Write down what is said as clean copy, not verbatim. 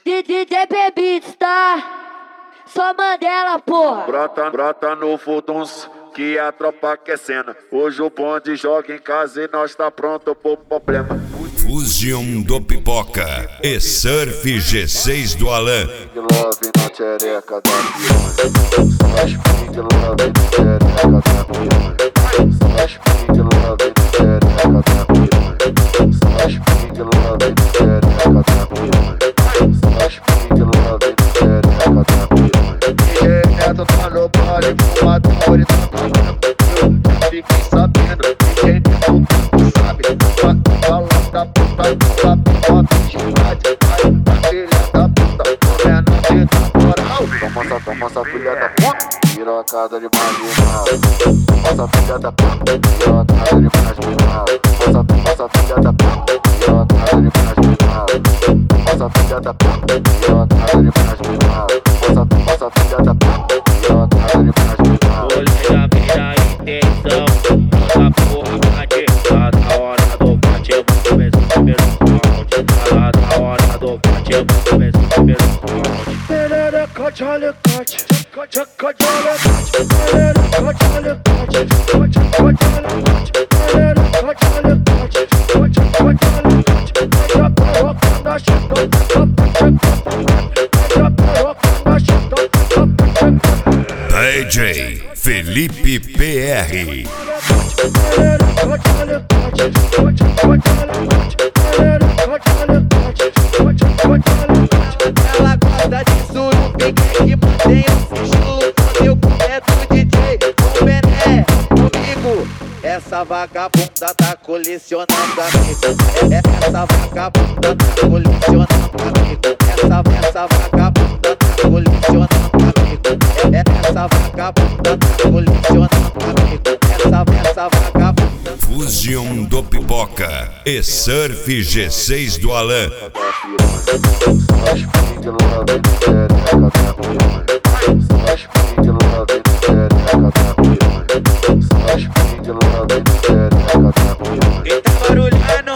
DJ Beats, tá? Só Mandela, porra. Brota no Fuduns, que a tropa aquecendo. Hoje o bonde joga em casa e nós tá pronto pro problema. Fusion do Pipoca e Surf G6 do Alan. Pink love na tchereca da piranha. Slash pink love na tchereca da piranha. Slash pink love na tchereca da piranha. Slash pink love na tchereca da piranha. Slash pink love na tchereca da piranha. Direto tá no baile, fumador e tá cagando. Fiquem sabendo, ninguém não sabe. Fala da puta, da pipoca de rádio. Filha da puta, comendo de moral. Toma essa filha da puta, pirocada de marginal. Essa filha da puta, pirocada de marginal. Essa filha da puta, pirocada de marginal. Essa filha da puta, pirocada de marginal. Essa filha da puta, pirocada de marginal. Olha a minha intenção, essa porra bate. Tá na hora do bate, eu vou começar o primeiro round. Tá na hora do bate, eu vou começar o primeiro round. Perereca de alicate, tchaca de alicate. Perereca de alicate, tchaca de alicate. Perereca de alicate, tchaca de alicate. Já piroca na chita, já piroca na chita. DJ Felipe PR. Ela gosta de surupique que mantém o sigilo. Quando eu começo DJ com Bené comigo. Essa vagabunda tá colecionando amigo. Essa vagabunda tá colecionando amigo. Essa vagabunda tá colecionando amigo. Essa vagabunda tá colecionando amigo. Essa vagabunda. Fusion do Pipoca e Surf G6 do Alan. Slash pink love na tchereca da piranha. Slash pink love na tchereca da piranha. Slash pink love na tchereca da piranha. Quem tá barulhando